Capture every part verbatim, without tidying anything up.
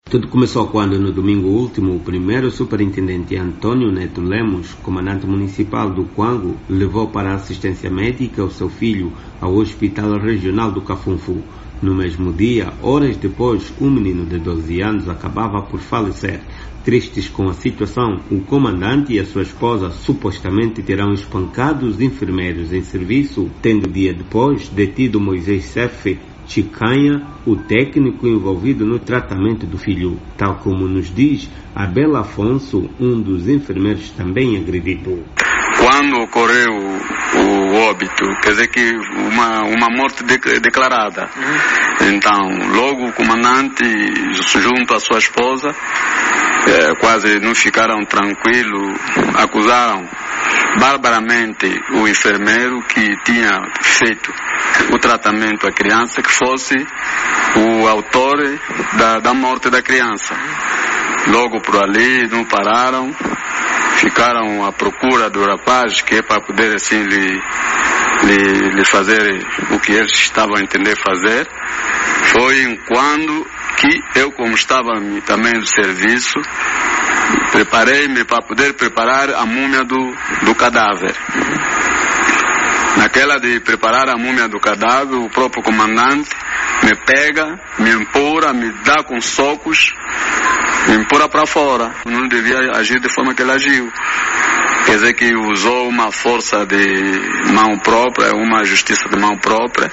Tudo começou quando, no domingo último, o primeiro superintendente Antônio Neto Lemos, comandante municipal do Quango, levou para a assistência médica o seu filho ao Hospital Regional do Cafunfu. No mesmo dia, horas depois, um menino de doze anos acabava por falecer. Tristes com a situação, o comandante e a sua esposa supostamente terão espancado os enfermeiros em serviço, tendo dia depois detido Moisés Sefe Chicanha, o técnico envolvido no tratamento do filho, tal como nos diz Abel Afonso, um dos enfermeiros também agredido. Quando ocorreu o, o óbito, quer dizer que uma, uma morte de, declarada. Uhum. Então, logo o comandante, junto à sua esposa, é, quase não ficaram tranquilos, acusaram barbaramente o enfermeiro que tinha feito o tratamento à criança, que fosse o autor da, da morte da criança. Logo por ali, não pararam, ficaram à procura do rapaz, que é para poder assim lhe, lhe, lhe fazer o que eles estavam a entender fazer. Foi quando que eu, como estava também no serviço, preparei-me para poder preparar a múmia do, do cadáver. Naquela de preparar a múmia do cadáver, o próprio comandante me pega, me empurra, me dá com socos, me empurra para fora. Não devia agir de forma que ele agiu. Quer dizer que usou uma força de mão própria, uma justiça de mão própria.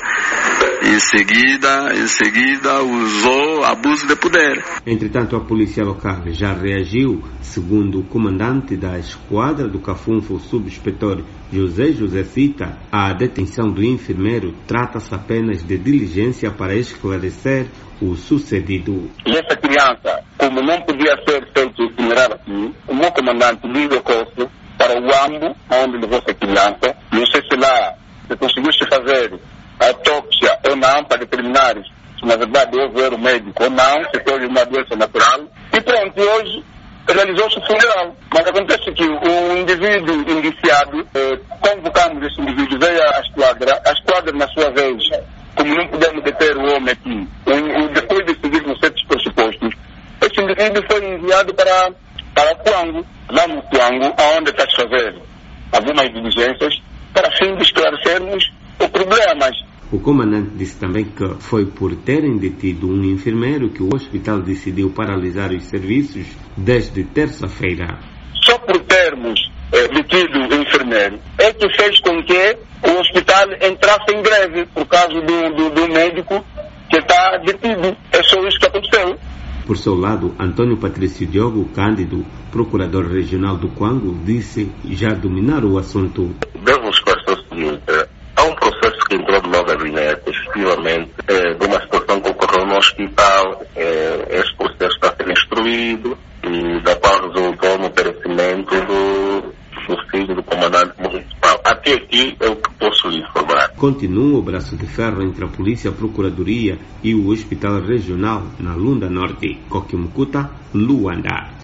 Em seguida, em seguida usou abuso de poder. Entretanto, a polícia local já reagiu, segundo o comandante da esquadra do Cafunfu, o subinspetor José José Cita. A detenção do enfermeiro trata-se apenas de diligência para esclarecer o sucedido. E essa criança, como não podia ser feito incinerar aqui, o meu comandante liga o corpo para o AMBO, onde levou essa criança. Não sei se lá se conseguiste fazer a autópsia ou não, para determinar se na verdade houve o médico ou não, se foi uma doença natural. E pronto, hoje realizou-se o funeral. Mas acontece que o indivíduo indiciado, eh, convocamos esse indivíduo, veio à esquadra, a esquadra na sua vez, como não pudemos deter o homem aqui, e depois de seguirmos certos pressupostos, esse indivíduo foi enviado para, para Quango, lá no Quango, onde está a fazer algumas diligências, para fim de esclarecermos o problema. O comandante disse também que foi por terem detido um enfermeiro que o hospital decidiu paralisar os serviços desde terça-feira. Só por termos eh, detido o enfermeiro é que fez com que o hospital entrasse em greve por causa do, do, do médico que está detido. É só isso que aconteceu. Por seu lado, Antônio Patrício Diogo Cândido, procurador regional do Quango, disse já dominar o assunto. Devo esclarecer o seguinte: há um processo que entrou no meu gabinete, efetivamente, é, de uma situação que ocorreu no hospital. É, esse processo está sendo instruído e da qual resultou no perecimento do, do filho do comandante municipal. Até aqui é o que posso lhe informar. Continua o braço de ferro entre a Polícia, a Procuradoria e o Hospital Regional na Lunda Norte. Coquimucuta, Luanda.